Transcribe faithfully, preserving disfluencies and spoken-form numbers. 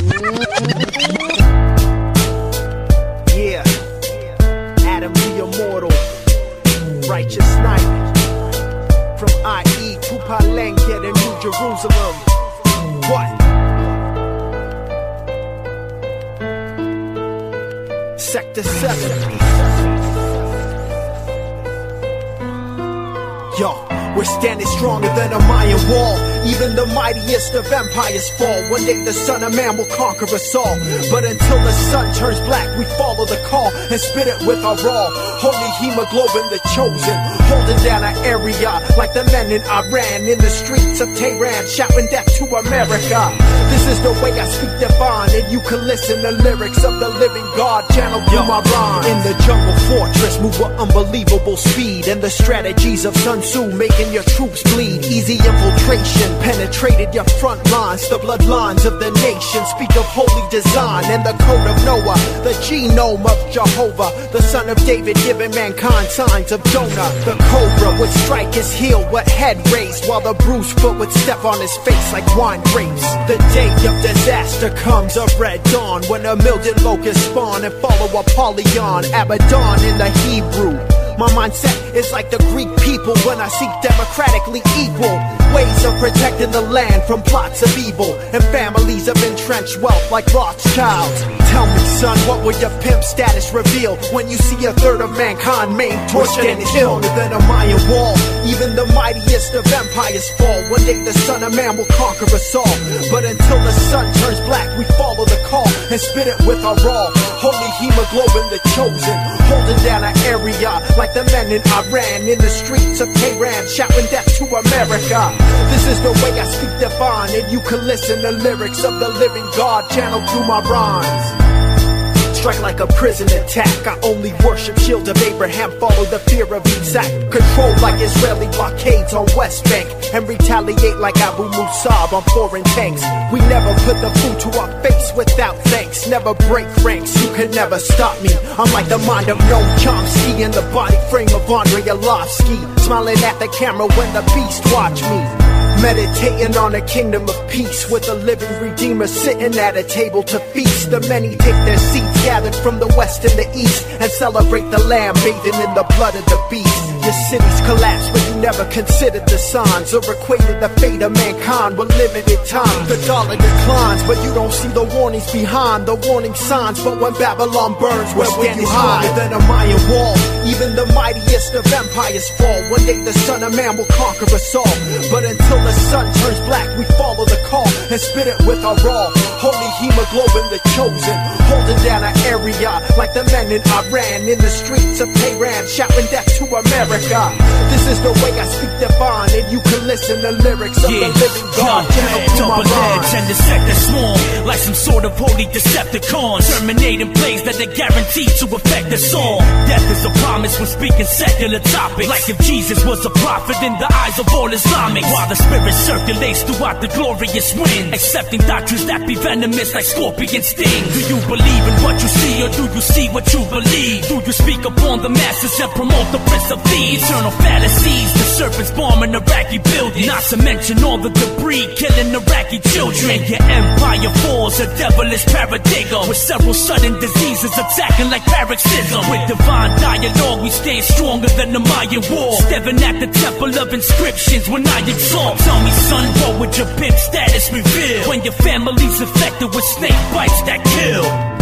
Yeah, Adam the Immortal, Righteous Knight, from I E to Palenque to New Jerusalem. What? Sector seven. Yo, we're standing stronger than a Mayan wall. Even the mightiest of empires fall. One day the Son of Man will conquer us all. But until the sun turns black, we follow the call and spit it with our raw. Holy hemoglobin, the chosen, holding down our area like the men in Iran. In the streets of Tehran, shouting death to America. This is the way I speak divine, and you can listen to lyrics of the living God channeled through my rhyme. In the jungle fortress, move with unbelievable speed, and the strategies of Sun Tzu making your troops bleed. Easy infiltration penetrated your front lines. The bloodlines of the nation speak of holy design and the code of Noah, the genome of Jehovah, the son of David giving mankind signs of Jonah. The cobra would strike his heel with head raised, while the bruised foot would step on his face like wine grapes. The day of disaster comes, a red dawn, when a million locusts spawn and follow Apollyon, Abaddon in the Hebrew. My mindset is like the Greek people when I seek democratically equal ways of protecting the land from plots of evil and families of entrenched wealth like Rothschilds. Tell me, son, what will your pimp status reveal when you see a third of mankind maimed, tortured, and killed? Stronger than a Mayan wall. Even the mightiest of empires fall. One day the Son of Man will conquer us all. But until the sun turns black, we follow the call and spit it with our raw. Holy hemoglobin, the chosen, holding down our area like the men in Iran. In the streets of Tehran, shouting death to America. This is the way I speak divine, and you can listen to lyrics of the living God channeled through my rhymes. Strike like a prison attack. I only worship shield of Abraham, follow the fear of Isaac. Control like Israeli blockades on West Bank, and retaliate like Abu Musab on foreign tanks. We never put the food to our face without thanks. Never break ranks, you can never stop me. I'm like the mind of Noam Chomsky and the body frame of Andrei Arlovsky, smiling at the camera when the beast watch me. Meditating on a kingdom of peace, with a living redeemer sitting at a table to feast. The many take their seats, gathered from the west and the east, and celebrate the lamb bathing in the blood of the beast. Your cities collapse, but you never considered the signs, or equated the fate of mankind with limited time. The dollar declines, but you don't see the warnings behind the warning signs. But when Babylon burns, where will you hide? Stronger than a Mayan wall. Even the mightiest of empires fall. One day the Son of Man will conquer us all. But until the sun turns black, we follow the call and spit it with our raw. Holy hemoglobin, the chosen, holding down our area like the men in Iran. In the streets of Tehran, shouting death to America. This is the way I speak divine, and you can listen to lyrics of yeah. the living God channeled through my rhymes. And the sector swarm like some sort of holy Decepticons, terminating plays that are guaranteed to affect us all. Death is a promise when speaking secular topics, like if Jesus was a prophet in the eyes of all Islamics. While the spirit circulates throughout the glorious wind, accepting doctrines that be venomous like scorpion stings. Do you believe in what you see, or do you see what you believe? Do you speak upon the masses and promote the prince of thieves? Eternal fallacies, the serpents bombing Iraqi buildings, not to mention all the debris killing Iraqi children. And your empire falls, a devilish paradigm, with several sudden diseases attacking like paroxysm. With divine dialogue, we stand stronger than the Mayan wall, staring at the temple of inscriptions when I exalt. Tell me, son, what would your pimp status reveal when your family's infected with snake bites that kill?